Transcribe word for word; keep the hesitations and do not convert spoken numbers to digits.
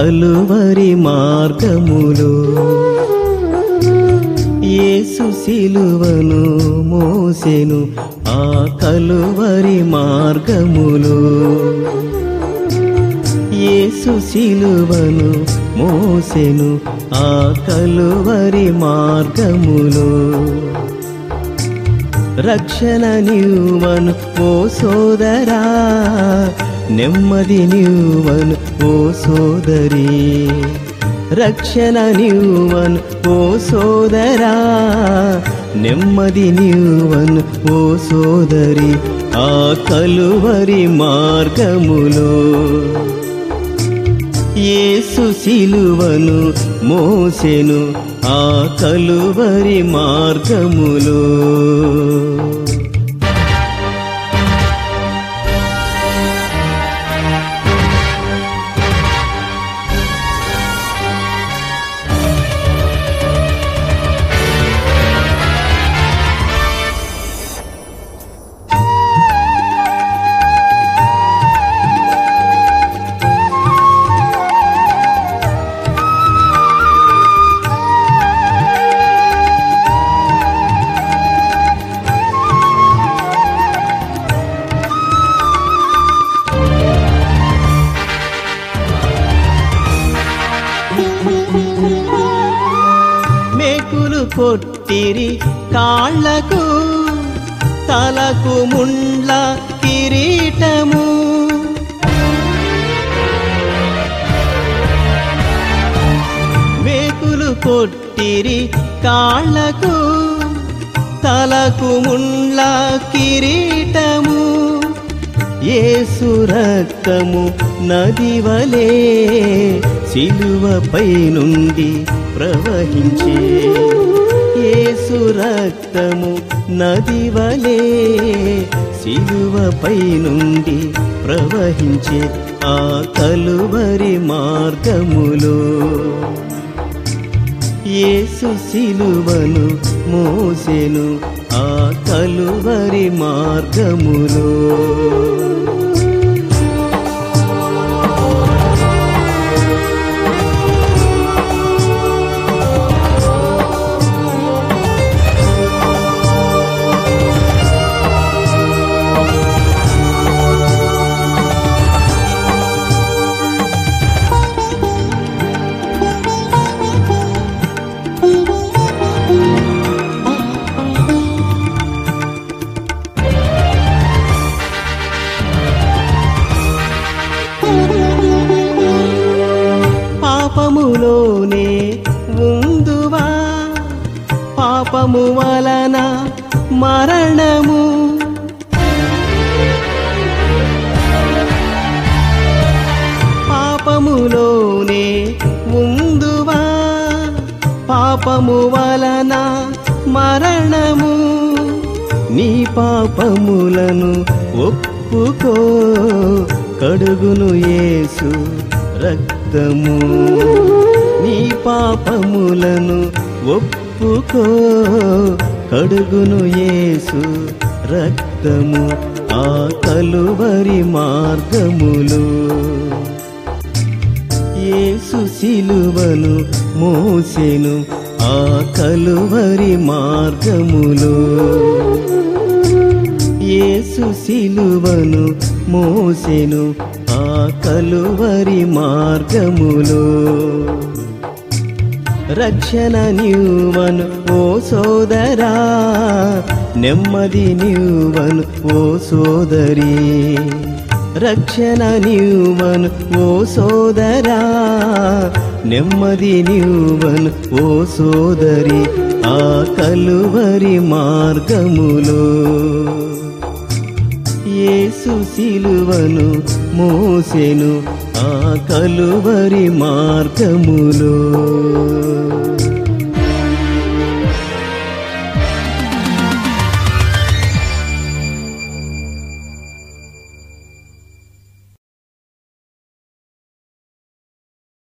కలువరి మార్గములో. యేసు సిలువను మోసెను ఆ కలువరి మార్గములో. యేసు సిలువను మోసెను ఆ కలువరి మార్గములో. రక్షణ నీవను ఓ సోదరా, నెమ్మది నీవను ఓ సోదరి. రక్షణ నీవను ఓ సోదరా, నెమ్మది నీవను ఓ సోదరి. ఆ కలువరి మార్గములో యేసు సిలువను మోసెను ఆ కలువరి మార్గములో. మేకులు కొట్టిరి కాళ్లకు, తలకు ముండ్ల కిరీటము. మేకులు కొట్టిరి కాళ్లకు, తలకు ముండ్ల కిరీటము. యేసు రక్తము నది వలె సిలువపై నుండి ప్రవహించే. యేసు రక్తము నది వలె సిలువపై నుండి ప్రవహించే ఆ కలువరి మార్గములో. యేసు సిలువను మోసెను ఆ కలువరి మార్గములో. పాపములోనే ఉందువా, పాపము వలన మరణము. పాపములోనే ఉందువా, పాపము వలన మరణము. నీ పాపములను ఒప్పుకో, కడుగును యేసు రక్తము. నీ పాపములను ఒప్పుకో, కడుగును యేసు రక్తము ఆ కలువరి మార్గములో. యేసు సిలువను మోసెను ఆ కలువరి మార్గములో. యేసు సిలువను మోసెను ఆ కలువరి మార్గములో. రక్షణ నీవను ఓ సోదరా, నెమ్మది నీవను ఓ సోదరి. రక్షణ నీవను ఓ సోదరా, నెమ్మది నీవను ఓ సోదరి. ఆ కలువరి మార్గములో యేసు సిలువను మోసెను ఆ కలువరి మార్గములో.